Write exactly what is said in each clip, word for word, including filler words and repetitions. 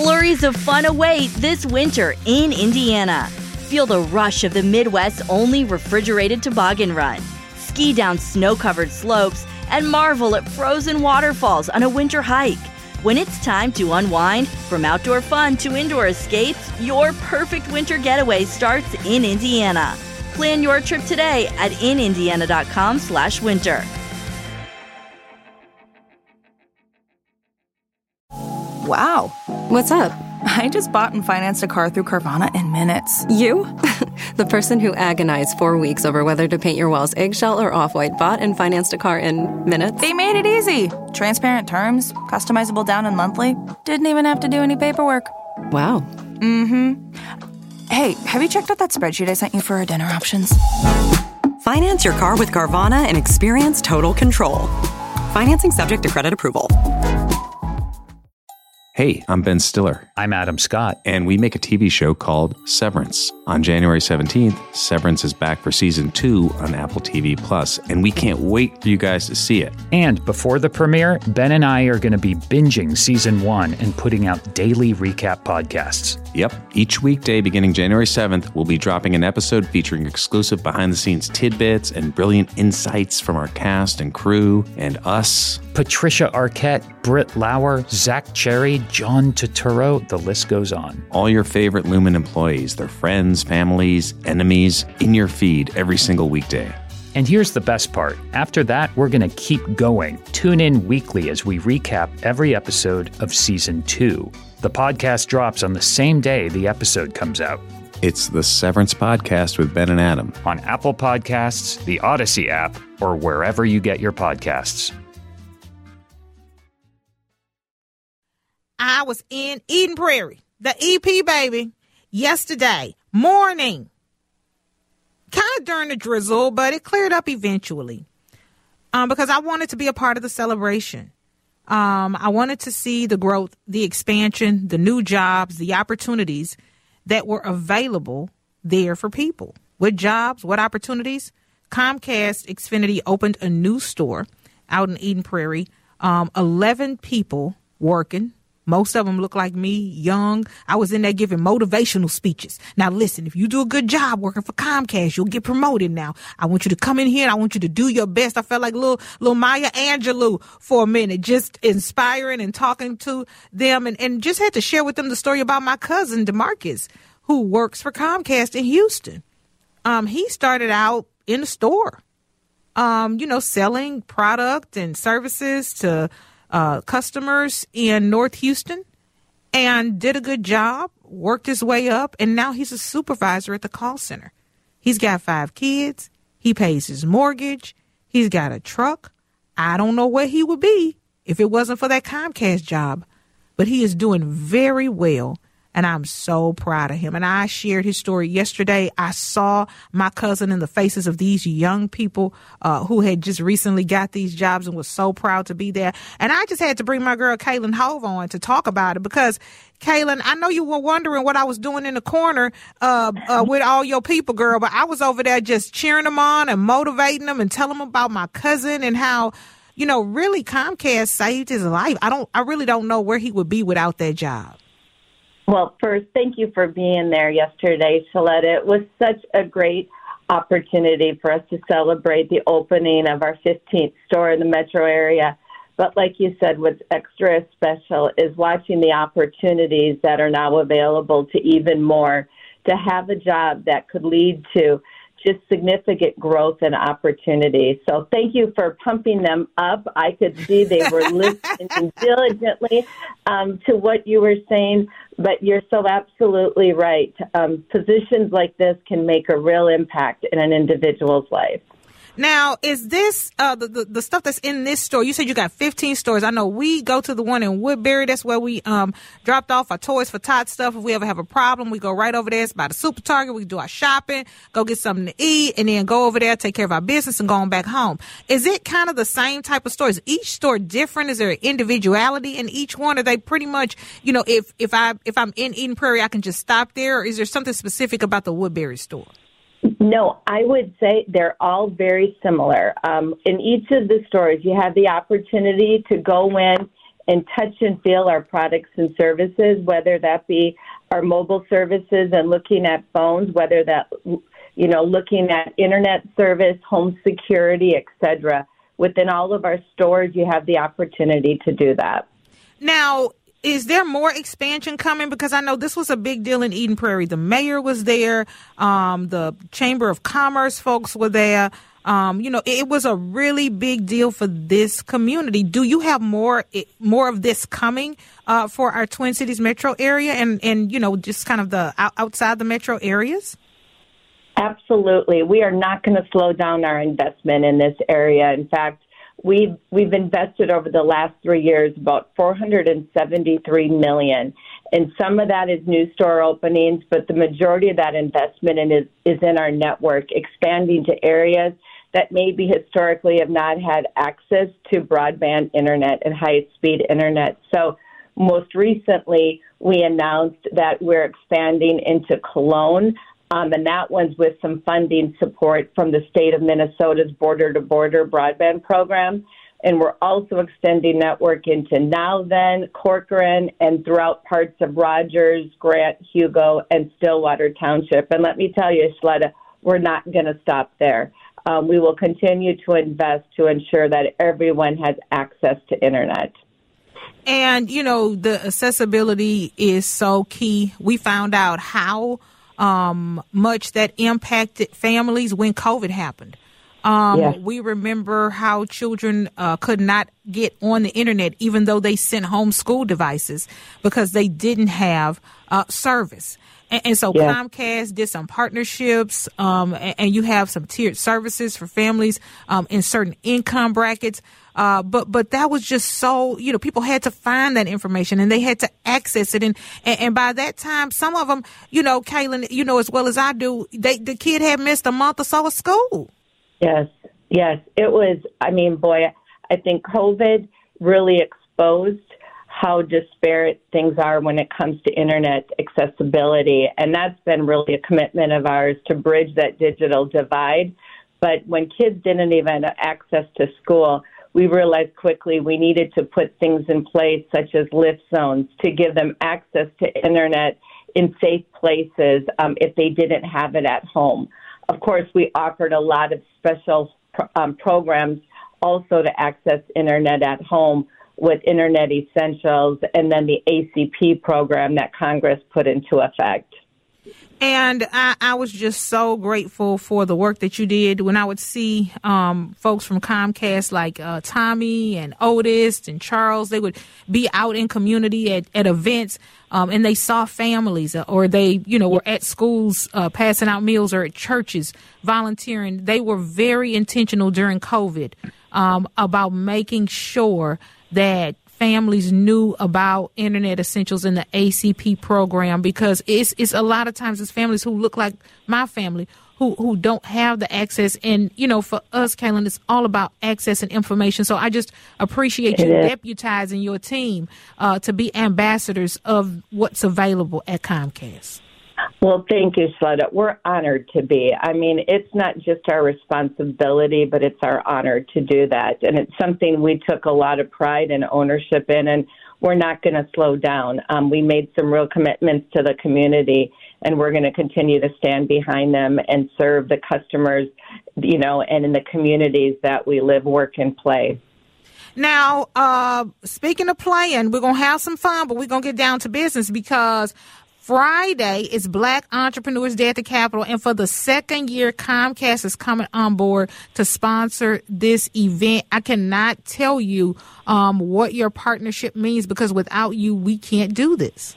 Flurries of fun await this winter in Indiana. Feel the rush of the Midwest's only refrigerated toboggan run. Ski down snow-covered slopes and marvel at frozen waterfalls on a winter hike. When it's time to unwind, from outdoor fun to indoor escapes, your perfect winter getaway starts in Indiana. Plan your trip today at in indiana dot com slash winter. Wow. What's up? I just bought and financed a car through Carvana in minutes. You? The person who agonized four weeks over whether to paint your walls eggshell or off-white bought and financed a car in minutes? They made it easy. Transparent terms, customizable down and monthly. Didn't even have to do any paperwork. Wow. Mm-hmm. Hey, have you checked out that spreadsheet I sent you for our dinner options? Finance your car with Carvana and experience total control. Financing subject to credit approval. Hey, I'm Ben Stiller. I'm Adam Scott. And we make a T V show called Severance. On January seventeenth, Severance is back for season two on Apple T V Plus, and we can't wait for you guys to see it. And before the premiere, Ben and I are going to be binging season one and putting out daily recap podcasts. Yep. Each weekday beginning January seventh, we'll be dropping an episode featuring exclusive behind-the-scenes tidbits and brilliant insights from our cast and crew and us. Patricia Arquette, Britt Lauer, Zach Cherry, John Turturro, the list goes on. All your favorite Lumen employees, their friends, families, enemies, in your feed every single weekday. And here's the best part. After that, we're going to keep going. Tune in weekly as we recap every episode of season two. The podcast drops on the same day the episode comes out. It's the Severance Podcast with Ben and Adam. On Apple Podcasts, the Odyssey app, or wherever you get your podcasts. I was in Eden Prairie, the E P, baby, yesterday morning. Kind of during the drizzle, but it cleared up eventually um, because I wanted to be a part of the celebration. Um, I wanted to see the growth, the expansion, the new jobs, the opportunities that were available there for people. What jobs, what opportunities? Comcast Xfinity opened a new store out in Eden Prairie. Um, eleven people working. Most of them look like me, young. I was in there giving motivational speeches. Now, listen, if you do a good job working for Comcast, you'll get promoted now. I want you to come in here and I want you to do your best. I felt like little, little Maya Angelou for a minute, just inspiring and talking to them and, and just had to share with them the story about my cousin, DeMarcus, who works for Comcast in Houston. Um, he started out in the store, um, you know, selling product and services to Uh, customers in North Houston and did a good job, worked his way up, and now he's a supervisor at the call center. He's got five kids. He pays his mortgage. He's got a truck. I don't know where he would be if it wasn't for that Comcast job, but he is doing very well, and I'm so proud of him. And I shared his story yesterday. I saw my cousin in the faces of these young people uh, who had just recently got these jobs and was so proud to be there. And I just had to bring my girl, Kaylin Hove, on to talk about it because, Kaylin, I know you were wondering what I was doing in the corner uh, uh, with all your people, girl, but I was over there just cheering them on and motivating them and telling them about my cousin and how, you know, really Comcast saved his life. I don't, I really don't know where he would be without that job. Well, first, thank you for being there yesterday, Shaletta. It was such a great opportunity for us to celebrate the opening of our fifteenth store in the metro area. But like you said, what's extra special is watching the opportunities that are now available to even more, to have a job that could lead to just significant growth and opportunity. So thank you for pumping them up. I could see they were listening diligently um, to what you were saying, but you're so absolutely right. Um, positions like this can make a real impact in an individual's life. Now, is this uh, the, the the stuff that's in this store? You said you got fifteen stores. I know we go to the one in Woodbury. That's where we um dropped off our Toys for Tots stuff. If we ever have a problem, we go right over there. It's by the Super Target. We do our shopping, go get something to eat, and then go over there, take care of our business, and go on back home. Is it kind of the same type of store? Is each store different? Is there individuality in each one? Are they pretty much, you know, if if I if I'm in Eden Prairie, I can just stop there, or is there something specific about the Woodbury store? No, I would say they're all very similar. Um, in each of the stores, you have the opportunity to go in and touch and feel our products and services, whether that be our mobile services and looking at phones, whether that, you know, looking at internet service, home security, et cetera. Within all of our stores, you have the opportunity to do that. Now, is there more expansion coming? Because I know this was a big deal in Eden Prairie. The mayor was there. Um, the Chamber of Commerce folks were there. Um, you know, it was a really big deal for this community. Do you have more more of this coming uh, for our Twin Cities metro area and, and, you know, just kind of the outside the metro areas? Absolutely. We are not going to slow down our investment in this area. In fact, we've, we've invested over the last three years about four hundred seventy-three million dollars. And some of that is new store openings, but the majority of that investment in is, is in our network, expanding to areas that maybe historically have not had access to broadband internet and high-speed internet. So most recently, we announced that we're expanding into Cologne, um, and that one's with some funding support from the state of Minnesota's border-to-border broadband program. And we're also extending network into Now Then, Corcoran, and throughout parts of Rogers, Grant, Hugo, and Stillwater Township. And let me tell you, Shaletta, we're not going to stop there. Um, we will continue to invest to ensure that everyone has access to internet. And, you know, the accessibility is so key. We found out how um, much that impacted families when COVID happened. Um, yes. We remember how children uh, could not get on the internet, even though they sent home school devices because they didn't have uh, service. And, and so yes. Comcast did some partnerships, um, and, and you have some tiered services for families um, in certain income brackets. Uh, but but that was just so, you know, people had to find that information and they had to access it. And, and, and by that time, some of them, you know, Kaylin, you know, as well as I do, they the kid had missed a month or so of school. Yes, yes. It was, I mean, boy, I think COVID really exposed how disparate things are when it comes to internet accessibility. And that's been really a commitment of ours to bridge that digital divide. But when kids didn't even have access to school, we realized quickly we needed to put things in place such as lift zones to give them access to internet in safe places um, if they didn't have it at home. Of course, we offered a lot of special um, programs also to access internet at home with Internet Essentials and then the A C P program that Congress put into effect. And I, I was just so grateful for the work that you did when I would see um, folks from Comcast like uh, Tommy and Otis and Charles. They would be out in community at, at events um, and they saw families or they, you know, were at schools uh, passing out meals or at churches volunteering. They were very intentional during COVID um, about making sure that families knew about Internet Essentials in the A C P program because it's it's a lot of times it's families who look like my family who, who don't have the access. And, you know, for us, Kaylin, it's all about access and information. So I just appreciate you deputizing your team uh, to be ambassadors of what's available at Comcast. Well, thank you, Shaletta. We're honored to be. I mean, it's not just our responsibility, but it's our honor to do that. And it's something we took a lot of pride and ownership in, and we're not going to slow down. Um, we made some real commitments to the community, and we're going to continue to stand behind them and serve the customers, you know, and in the communities that we live, work, and play. Now, uh, speaking of playing, we're going to have some fun, but we're going to get down to business because Friday is Black Entrepreneurs Day at the Capitol, and for the second year, Comcast is coming on board to sponsor this event. I cannot tell you um, what your partnership means because without you, we can't do this.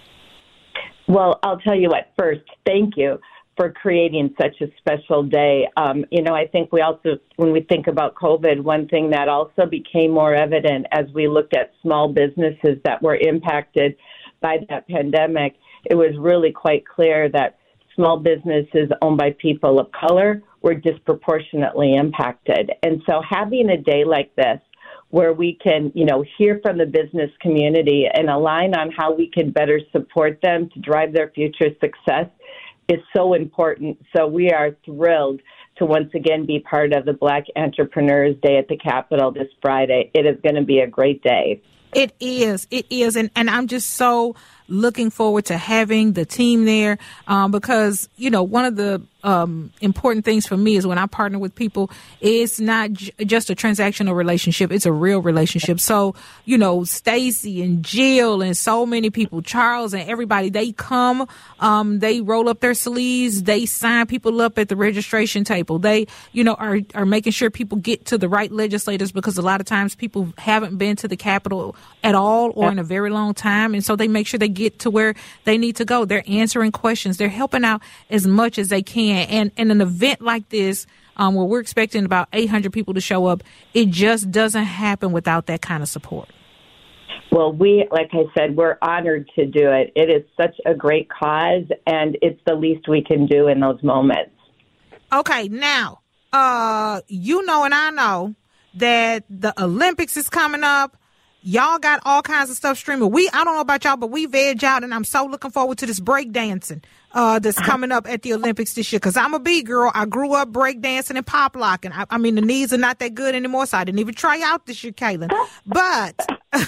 Well, I'll tell you what. First, thank you for creating such a special day. Um, you know, I think we also, when we think about COVID, one thing that also became more evident as we looked at small businesses that were impacted by that pandemic, it was really quite clear that small businesses owned by people of color were disproportionately impacted. And so having a day like this where we can, you know, hear from the business community and align on how we can better support them to drive their future success is so important. So we are thrilled to once again be part of the Black Entrepreneurs Day at the Capitol this Friday. It is going to be a great day. It is. It is. And, and I'm just so looking forward to having the team there um, because, you know, one of the um, important things for me is when I partner with people, it's not j- just a transactional relationship. It's a real relationship. So, you know, Stacy and Jill and so many people, Charles and everybody, they come, um, they roll up their sleeves, they sign people up at the registration table. They, you know, are, are making sure people get to the right legislators because a lot of times people haven't been to the Capitol at all or in a very long time. And so they make sure they get to where they need to go. They're answering questions. They're helping out as much as they can. And in an event like this, um, where we're expecting about eight hundred people to show up, it just doesn't happen without that kind of support. Well, we, like I said, we're honored to do it. It is such a great cause, and it's the least we can do in those moments. Okay, now, uh, you know and I know that the Olympics is coming up. Y'all got all kinds of stuff streaming. We, I don't know about y'all, but we veg out, and I'm so looking forward to this breakdancing uh, that's coming up at the Olympics this year. Because I'm a big girl. I grew up breakdancing and pop locking. I, I mean, the knees are not that good anymore, so I didn't even try out this year, Kaylin. But,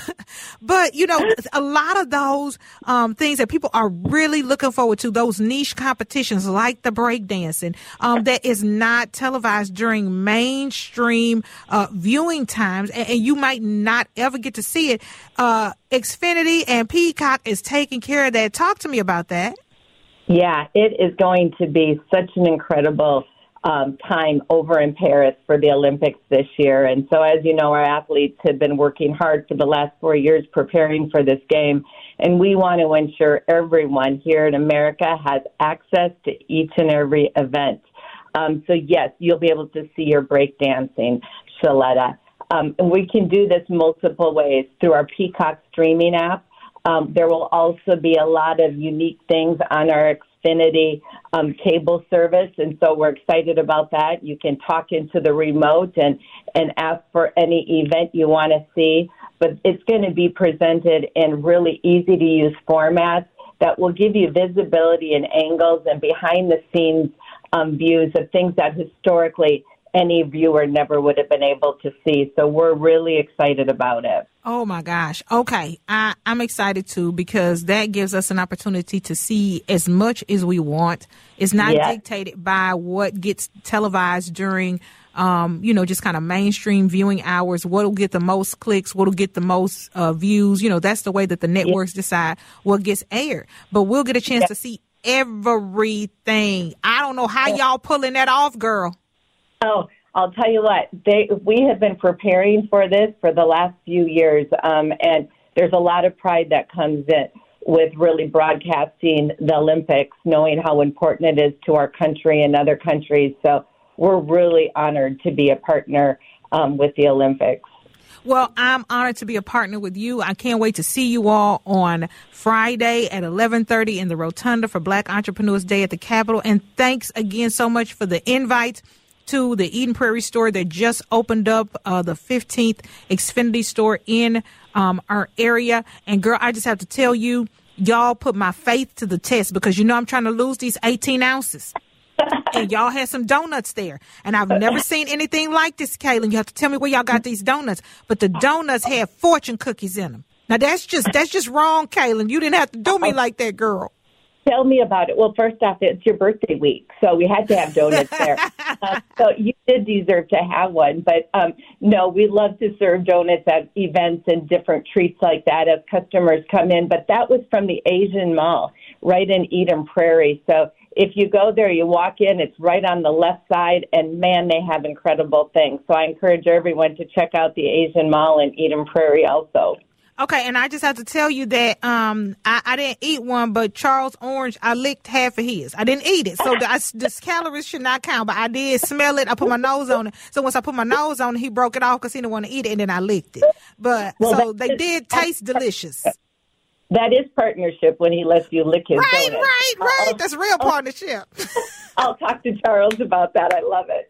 but you know, a lot of those um, things that people are really looking forward to, those niche competitions like the breakdancing, um, that is not televised during mainstream uh, viewing times, and, and you might not ever get to see it. Uh, Xfinity and Peacock is taking care of that. Talk to me about that. Yeah, it is going to be such an incredible um, time over in Paris for the Olympics this year. And so, as you know, our athletes have been working hard for the last four years preparing for this game. And we want to ensure everyone here in America has access to each and every event. Um, so, yes, you'll be able to see your breakdancing, Shaletta. Um, and we can do this multiple ways through our Peacock streaming app. Um, there will also be a lot of unique things on our Xfinity um, cable service, and so we're excited about that. You can talk into the remote and, and ask for any event you want to see, but it's going to be presented in really easy-to-use formats that will give you visibility and angles and behind-the-scenes um, views of things that historically any viewer never would have been able to see. So we're really excited about it. Oh, my gosh. Okay. I, I'm excited, too, because that gives us an opportunity to see as much as we want. It's not yeah. dictated by what gets televised during, um, you know, just kind of mainstream viewing hours. What will get the most clicks? What will get the most uh, views? You know, that's the way that the networks yeah. decide what gets aired. But we'll get a chance yeah. to see everything. I don't know how y'all pulling that off, girl. Oh, I'll tell you what, they, we have been preparing for this for the last few years, um, and there's a lot of pride that comes in with really broadcasting the Olympics, knowing how important it is to our country and other countries. So we're really honored to be a partner um, with the Olympics. Well, I'm honored to be a partner with you. I can't wait to see you all on Friday at eleven thirty in the Rotunda for Black Entrepreneurs Day at the Capitol. And thanks again so much for the invite to the Eden Prairie store that just opened up, uh, the fifteenth Xfinity store in um, our area. And, girl, I just have to tell you, y'all put my faith to the test because, you know, I'm trying to lose these eighteen ounces. And y'all had some donuts there. And I've never seen anything like this, Kaylin. You have to tell me where y'all got these donuts. But the donuts had fortune cookies in them. Now, that's just that's just wrong, Kaylin. You didn't have to do me like that, girl. Tell me about it. Well, first off, it's your birthday week, so we had to have donuts there. uh, so you did deserve to have one. But, um, no, we love to serve donuts at events and different treats like that as customers come in. But that was from the Asian Mall right in Eden Prairie. So if you go there, you walk in, it's right on the left side, and, man, they have incredible things. So I encourage everyone to check out the Asian Mall in Eden Prairie also. Okay, and I just have to tell you that um, I, I didn't eat one, but Charles Orange, I licked half of his. I didn't eat it, so the, I, the calories should not count, but I did smell it. I put my nose on it. So once I put my nose on it, he broke it off because he didn't want to eat it, and then I licked it. But well, so they is, did taste delicious. That is partnership when he lets you lick his Right, donuts. right, right. I'll, That's real I'll, partnership. I'll talk to Charles about that. I love it.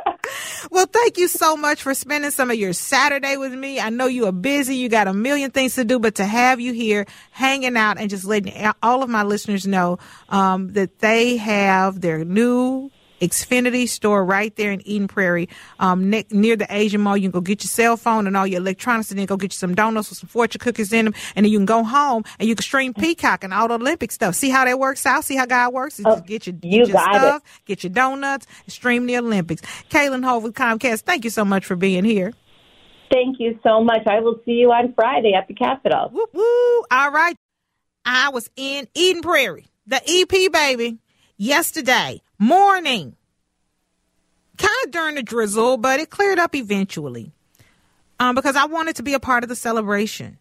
Well, thank you so much for spending some of your Saturday with me. I know you are busy. You got a million things to do, but to have you here hanging out and just letting all of my listeners know um, that they have their new Xfinity store right there in Eden Prairie, um, ne- near the Asian Mall. You can go get your cell phone and all your electronics, and then go get you some donuts with some fortune cookies in them, and then you can go home and you can stream Peacock and all the Olympic stuff. See how that works out? See how God works? You oh, just get your, you get your got stuff, it. get your donuts, and stream the Olympics. Kaylin Hove with Comcast, thank you so much for being here. Thank you so much. I will see you on Friday at the Capitol. Woo woo! All right. I was in Eden Prairie, the E P baby, yesterday morning. Kind of during the drizzle, but it cleared up eventually. Um, because I wanted to be a part of the celebration.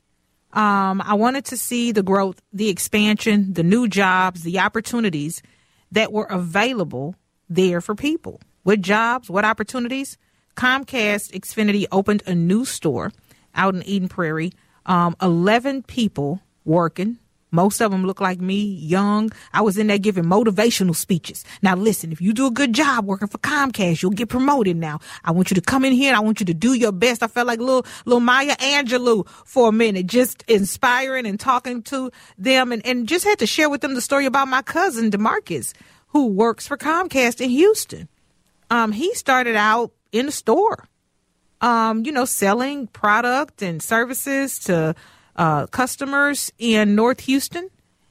Um, I wanted to see the growth, the expansion, the new jobs, the opportunities that were available there for people. What jobs, what opportunities? Comcast Xfinity opened a new store out in Eden Prairie. Um, eleven people working. Most of them look like me, young. I was in there giving motivational speeches. Now, listen, if you do a good job working for Comcast, you'll get promoted now. I want you to come in here and I want you to do your best. I felt like little, little Maya Angelou for a minute, just inspiring and talking to them, and, and just had to share with them the story about my cousin, DeMarcus, who works for Comcast in Houston. Um, he started out in the store, um, you know, selling product and services to Uh, customers in North Houston,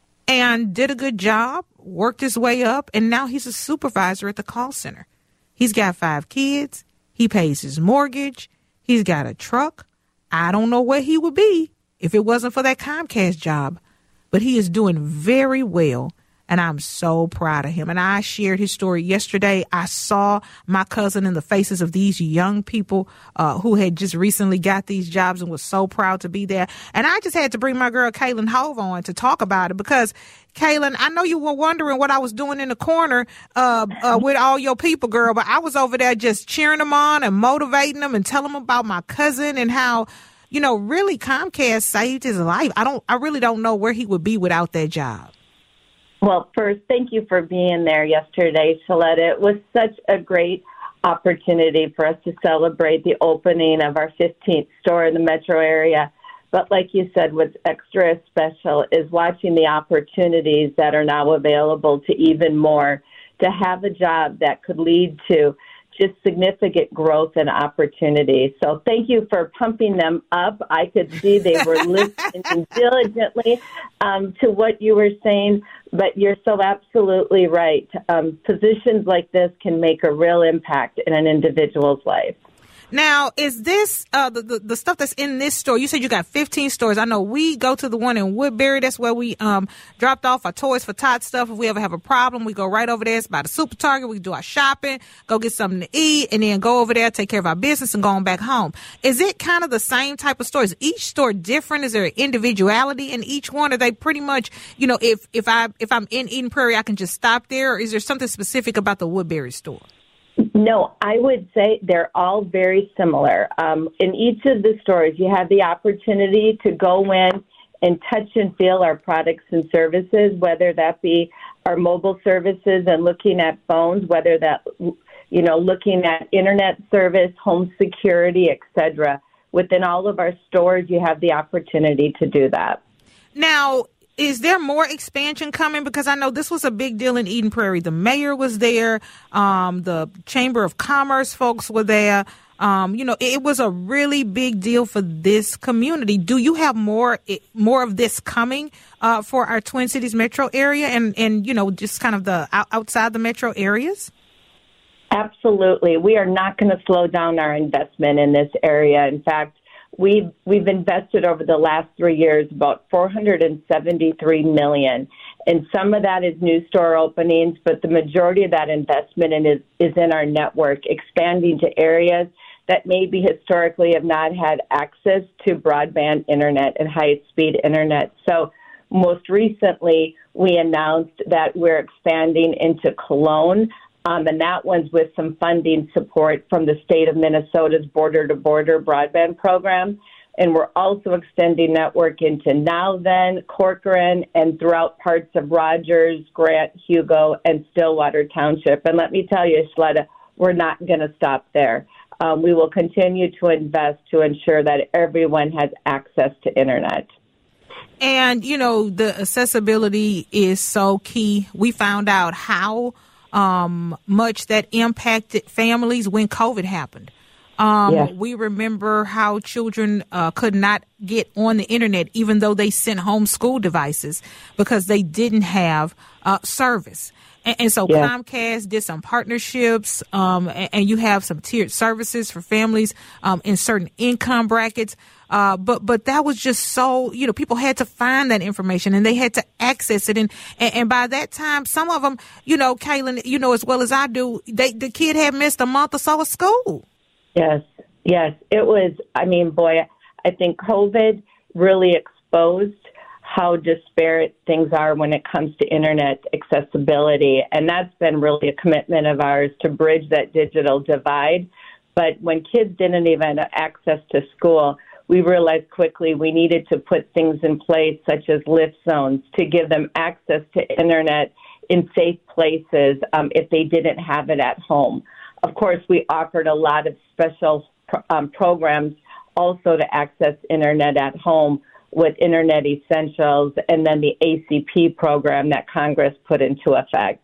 and did a good job, worked his way up, and now he's a supervisor at the call center. He's got five kids. He pays his mortgage. He's got a truck. I don't know where he would be if it wasn't for that Comcast job, but he is doing very well, and I'm so proud of him. And I shared his story yesterday. I saw my cousin in the faces of these young people uh, who had just recently got these jobs and was so proud to be there. And I just had to bring my girl Kaylin Hove on to talk about it because, Kaylin, I know you were wondering what I was doing in the corner uh, uh, with all your people, girl, but I was over there just cheering them on and motivating them and telling them about my cousin and how, you know, really Comcast saved his life. I don't, I really don't know where he would be without that job. Well, first, thank you for being there yesterday, Shaletta. It was such a great opportunity for us to celebrate the opening of our fifteenth store in the metro area. But like you said, what's extra special is watching the opportunities that are now available to even more, to have a job that could lead to just significant growth and opportunity. So thank you for pumping them up. I could see they were listening diligently um, to what you were saying, but you're so absolutely right. Um, positions like this can make a real impact in an individual's life. Now, is this uh, the, the the stuff that's in this store? You said you got fifteen stores. I know we go to the one in Woodbury. That's where we um dropped off our Toys for Tots stuff. If we ever have a problem, we go right over there. It's by the Super Target. We do our shopping, go get something to eat, and then go over there, take care of our business, and go on back home. Is it kind of the same type of store? Is each store different? Is there individuality in each one? Are they pretty much, you know, if if I if I'm in Eden Prairie, I can just stop there? Or is there something specific about the Woodbury store? No, I would say they're all very similar. Um, in each of the stores, you have the opportunity to go in and touch and feel our products and services, whether that be our mobile services and looking at phones, whether that, you know, looking at internet service, home security, et cetera. Within all of our stores, you have the opportunity to do that. Now, is there more expansion coming? Because I know this was a big deal in Eden Prairie. The mayor was there. Um, the Chamber of Commerce folks were there. Um, you know, it was a really big deal for this community. Do you have more more of this coming uh, for our Twin Cities metro area and, and, you know, just kind of the outside the metro areas? Absolutely. We are not going to slow down our investment in this area. In fact, We've, we've invested over the last three years about four hundred seventy-three million dollars. And some of that is new store openings, but the majority of that investment in is, is in our network, expanding to areas that maybe historically have not had access to broadband internet and high-speed internet. So most recently, we announced that we're expanding into Cologne. Um, and that one's with some funding support from the state of Minnesota's border-to-border broadband program. And we're also extending network into Now Then, Corcoran, and throughout parts of Rogers, Grant, Hugo, and Stillwater Township. And let me tell you, Shaletta, we're not going to stop there. Um, we will continue to invest to ensure that everyone has access to internet. And, you know, the accessibility is so key. We found out how um, much that impacted families when COVID happened. Um, yes. We remember how children uh, could not get on the internet, even though they sent home school devices because they didn't have uh, service. And, and so yes. Comcast did some partnerships, um, and, and you have some tiered services for families um, in certain income brackets. Uh, but but that was just so, you know, people had to find that information and they had to access it. And, and, and by that time, some of them, you know, Kaylin, you know, as well as I do, they, the kid had missed a month or so of school. Yes, yes. It was, I mean, boy, I think COVID really exposed how disparate things are when it comes to internet accessibility. And that's been really a commitment of ours to bridge that digital divide. But when kids didn't even have access to school, we realized quickly we needed to put things in place such as lift zones to give them access to internet in safe places um, if they didn't have it at home. Of course, we offered a lot of special um, programs also to access internet at home with Internet Essentials and then the A C P program that Congress put into effect.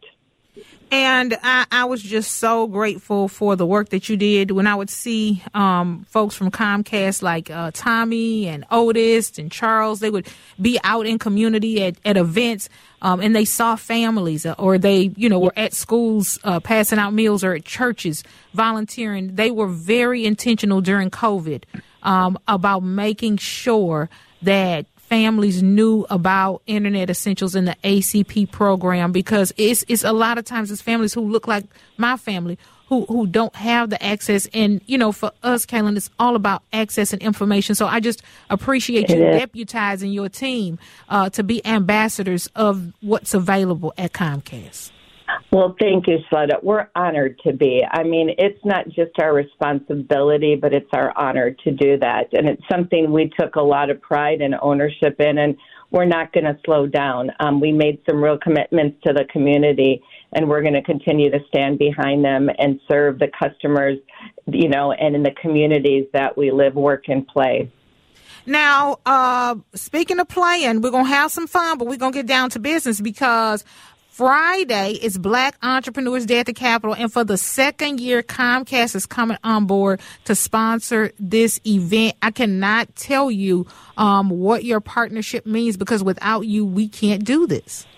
And I, I was just so grateful for the work that you did when I would see um, folks from Comcast like uh, Tommy and Otis and Charles. They would be out in community at, at events um, and they saw families or they, you know, were at schools uh, passing out meals or at churches volunteering. They were very intentional during COVID um, about making sure that families knew about Internet Essentials in the A C P program, because it's it's a lot of times it's families who look like my family who who don't have the access. And, you know, for us, Kaylin, it's all about access and information. So I just appreciate you deputizing your team uh, to be ambassadors of what's available at Comcast. Well, thank you, Shaletta. We're honored to be. I mean, it's not just our responsibility, but it's our honor to do that. And it's something we took a lot of pride and ownership in, and we're not going to slow down. Um, we made some real commitments to the community, and we're going to continue to stand behind them and serve the customers, you know, and in the communities that we live, work, and play. Now, uh, speaking of playing, we're going to have some fun, but we're going to get down to business because Friday is Black Entrepreneurs Day at the Capitol, and for the second year, Comcast is coming on board to sponsor this event. I cannot tell you um, what your partnership means, because without you, we can't do this.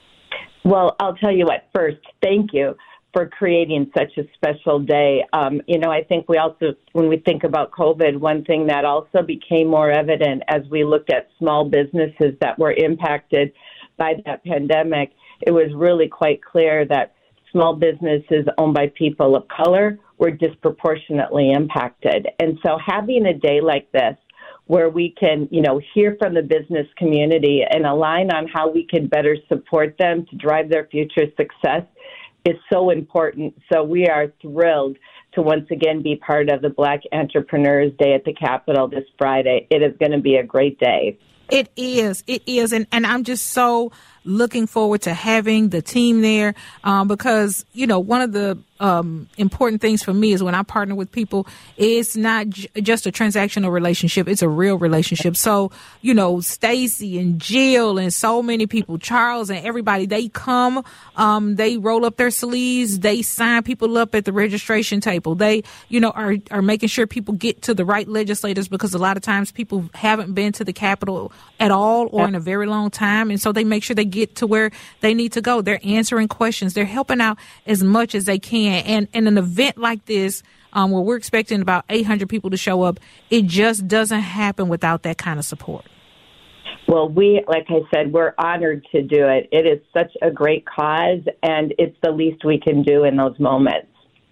Well, I'll tell you what. First, thank you for creating such a special day. Um, you know, I think we also, when we think about COVID, one thing that also became more evident as we looked at small businesses that were impacted by that pandemic, it was really quite clear that small businesses owned by people of color were disproportionately impacted. And so having a day like this where we can, you know, hear from the business community and align on how we can better support them to drive their future success is so important. So we are thrilled to once again be part of the Black Entrepreneurs Day at the Capitol this Friday. It is going to be a great day. It is. It is. And, and I'm just so looking forward to having the team there um, because, you know, one of the um, important things for me is when I partner with people, it's not j- just a transactional relationship. It's a real relationship. So, you know, Stacy and Jill and so many people, Charles and everybody, they come, um, they roll up their sleeves, they sign people up at the registration table. They, you know, are, are making sure people get to the right legislators, because a lot of times people haven't been to the Capitol at all or in a very long time. And so they make sure they get to where they need to go. They're answering questions. They're helping out as much as they can. And in an event like this, um, where we're expecting about eight hundred people to show up, it just doesn't happen without that kind of support. Well, we, like I said, we're honored to do it. It is such a great cause, and it's the least we can do in those moments.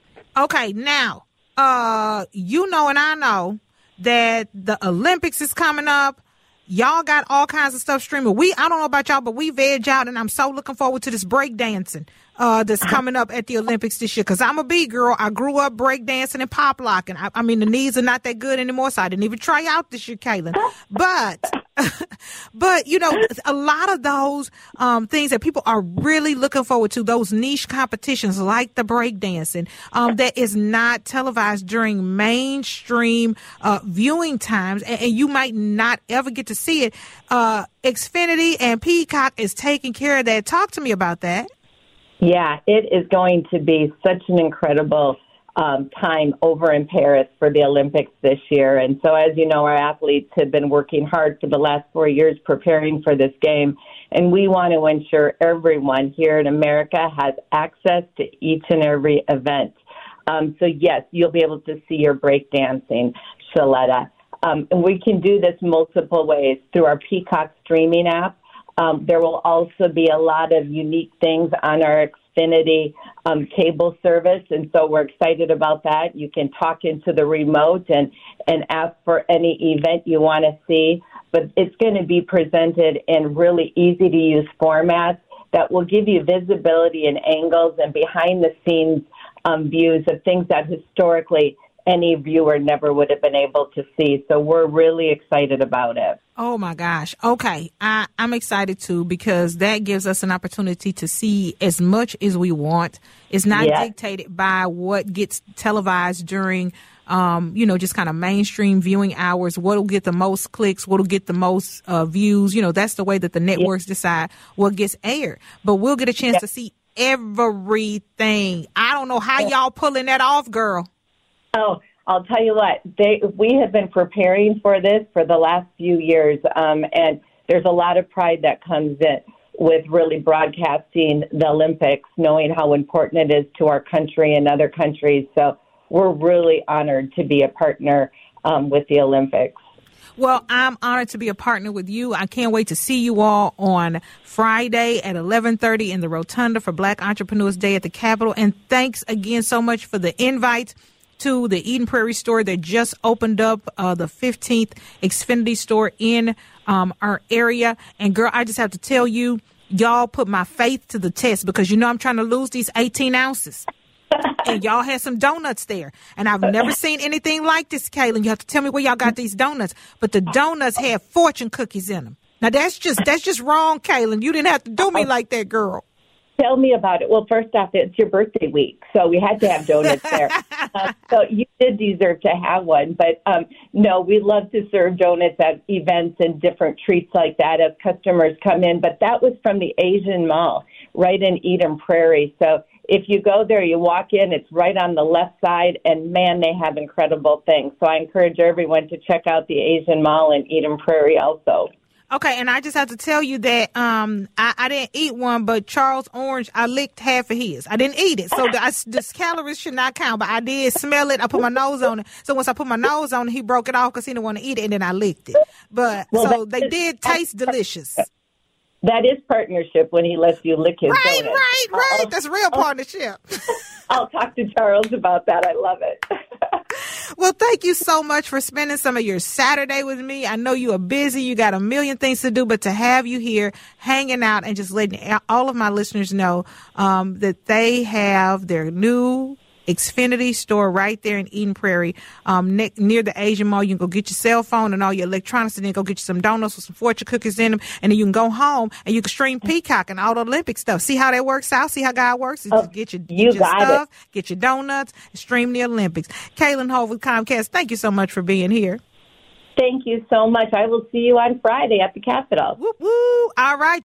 Okay, now, uh, you know and I know that the Olympics is coming up. Y'all got all kinds of stuff streaming. We, I don't know about y'all, but we veg out, and I'm so looking forward to this break dancing uh, that's coming up at the Olympics this year. Because I'm a B girl. I grew up break dancing and pop locking. I, I mean, the knees are not that good anymore, so I didn't even try out this year, Kaylin. But, but you know, a lot of those um, things that people are really looking forward to, those niche competitions like the break dancing, um, that is not televised during mainstream uh, viewing times, and, and you might not ever get to see it. Uh, Xfinity and Peacock is taking care of that. Talk to me about that. Yeah, it is going to be such an incredible um, time over in Paris for the Olympics this year. And so, as you know, our athletes have been working hard for the last four years preparing for this game. And we want to ensure everyone here in America has access to each and every event. Um, so, yes, you'll be able to see your breakdancing, Shaletta. Um, and we can do this multiple ways through our Peacock streaming app. Um, there will also be a lot of unique things on our Xfinity um, cable service, and so we're excited about that. You can talk into the remote and, and ask for any event you want to see, but it's going to be presented in really easy-to-use formats that will give you visibility and angles and behind-the-scenes um, views of things that historically any viewer never would have been able to see. So we're really excited about it. Oh, my gosh. Okay. I, I'm excited, too, because that gives us an opportunity to see as much as we want. It's not yes. dictated by what gets televised during, um, you know, just kind of mainstream viewing hours. What will get the most clicks? What will get the most uh, views? You know, that's the way that the networks yes. decide what gets aired. But we'll get a chance yes. to see everything. I don't know how yes. y'all pulling that off, girl. Oh, I'll tell you what, they, we have been preparing for this for the last few years, um, and there's a lot of pride that comes in with really broadcasting the Olympics, knowing how important it is to our country and other countries. So we're really honored to be a partner um, with the Olympics. Well, I'm honored to be a partner with you. I can't wait to see you all on Friday at eleven thirty in the Rotunda for Black Entrepreneurs Day at the Capitol. And thanks again so much for the invite to the Eden Prairie store that just opened up, uh, the fifteenth Xfinity store in um, our area. And, girl, I just have to tell you, y'all put my faith to the test because, you know, I'm trying to lose these eighteen ounces. And y'all had some donuts there. And I've never seen anything like this, Kaylin. You have to tell me where y'all got these donuts. But the donuts had fortune cookies in them. Now, that's just that's just wrong, Kaylin. You didn't have to do me like that, girl. Tell me about it. Well, first off, it's your birthday week, so we had to have donuts there. uh, so you did deserve to have one. But, um, no, we love to serve donuts at events and different treats like that as customers come in. But that was from the Asian Mall right in Eden Prairie. So if you go there, you walk in, it's right on the left side, and, man, they have incredible things. So I encourage everyone to check out the Asian Mall in Eden Prairie also. Okay, and I just have to tell you that um, I, I didn't eat one, but Charles Orange, I licked half of his. I didn't eat it, so the, I, the calories should not count, but I did smell it. I put my nose on it. So once I put my nose on it, he broke it off because he didn't want to eat it, and then I licked it. But well, so they did taste delicious. That is partnership when he lets you lick his Right, donuts. right, right. I'll, That's real partnership. I'll talk to Charles about that. I love it. Well, thank you so much for spending some of your Saturday with me. I know you are busy. You got a million things to do, but to have you here hanging out and just letting all of my listeners know um, that they have their new Xfinity store right there in Eden Prairie, um, ne- near the Asian Mall. You can go get your cell phone and all your electronics, and then go get you some donuts with some fortune cookies in them, and then you can go home and you can stream Peacock and all the Olympic stuff. See how that works out? See how God works? Oh, just get your, you get your got stuff, it. get your donuts, and stream the Olympics. Kaylin Hove with Comcast, thank you so much for being here. Thank you so much. I will see you on Friday at the Capitol. Woo woo! All right.